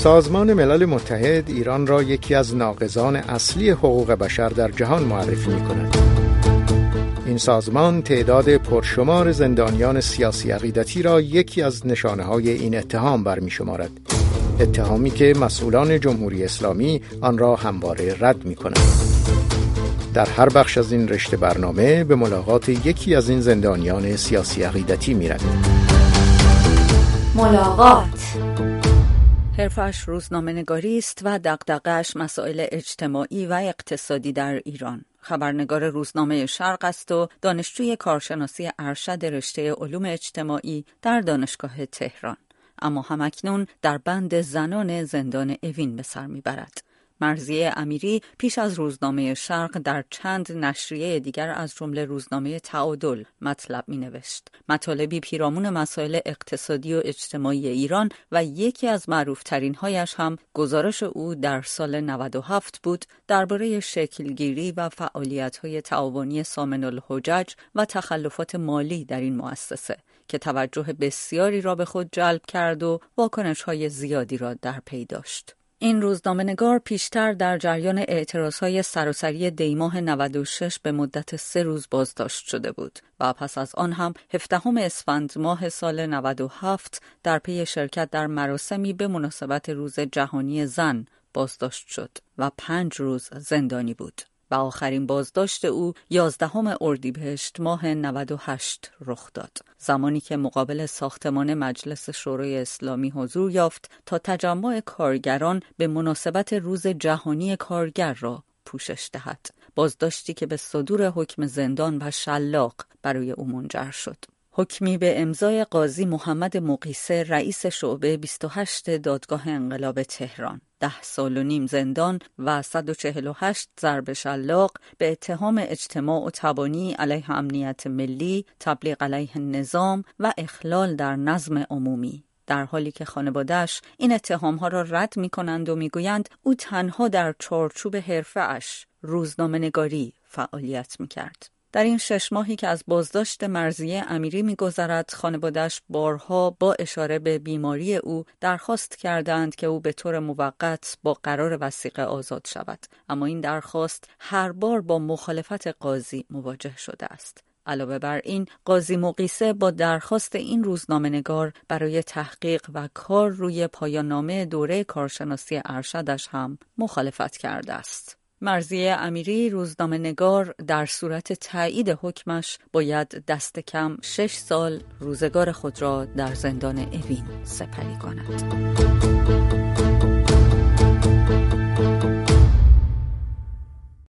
سازمان ملل متحد ایران را یکی از ناقضان اصلی حقوق بشر در جهان معرفی می‌کند. این سازمان تعداد پرشمار زندانیان سیاسی عقیدتی را یکی از نشانه‌های این اتهام برمی‌شمارد. اتهامی که مسئولان جمهوری اسلامی آن را همواره رد می‌کنند. در هر بخش از این رشته برنامه به ملاقات یکی از این زندانیان سیاسی عقیدتی می‌رویم. ملاقات. حرفش روزنامه‌نگاری است و دغدغه‌اش مسائل اجتماعی و اقتصادی در ایران. خبرنگار روزنامه شرق است و دانشجوی کارشناسی ارشد رشته علوم اجتماعی در دانشگاه تهران. اما همکنون در بند زنان زندان اوین به سر میبرد. مرضیه امیری پیش از روزنامه شرق در چند نشریه دیگر از جمله روزنامه تعادل مطلب می نوشت. مطالبی پیرامون مسائل اقتصادی و اجتماعی ایران و یکی از معروفترین هایش هم گزارش او در سال 97 بود درباره شکلگیری و فعالیت‌های تعاونی سامن الحجج و تخلفات مالی در این مؤسسه که توجه بسیاری را به خود جلب کرد و واکنش‌های زیادی را در پی داشت. این روزنامه‌نگار پیشتر در جریان اعتراضهای سراسری دیماه 96 به مدت 3 روز بازداشت شده بود و پس از آن هم 17 اسفند ماه سال 97 در پی شرکت در مراسمی به مناسبت روز جهانی زن بازداشت شد و 5 روز زندانی بود و آخرین بازداشت او 11 اردیبهشت ماه 98 رخ داد، زمانی که مقابل ساختمان مجلس شورای اسلامی حضور یافت تا تجمع کارگران به مناسبت روز جهانی کارگر را پوشش دهد. بازداشتی که به صدور حکم زندان و شلاق برای او منجر شد. حکمی به امضای قاضی محمد مقیسه رئیس شعبه 28 دادگاه انقلاب تهران، 10 سال و نیم زندان و 148 ضرب شلاق به اتهام اجتماع و تبانی علیه امنیت ملی، تبلیغ علیه نظام و اخلال در نظم عمومی، در حالی که خانواده‌اش این اتهام‌ها را رد می‌کنند و می‌گویند او تنها در چارچوب حرفه‌اش روزنامه‌نگاری فعالیت می‌کرد. در این 6 ماهی که از بازداشت مرضیه امیری می‌گذرد، خانواده‌اش بارها با اشاره به بیماری او درخواست کردند که او به طور موقت با قرار وثیقه آزاد شود، اما این درخواست هر بار با مخالفت قاضی مواجه شده است. علاوه بر این، قاضی مقیسه با درخواست این روزنامه‌نگار برای تحقیق و کار روی پایان‌نامه دوره کارشناسی ارشدش هم مخالفت کرده است. مرضیه امیری روزنامه‌نگار در صورت تایید حکمش باید دست کم 6 سال روزگار خود را در زندان اوین سپری کند.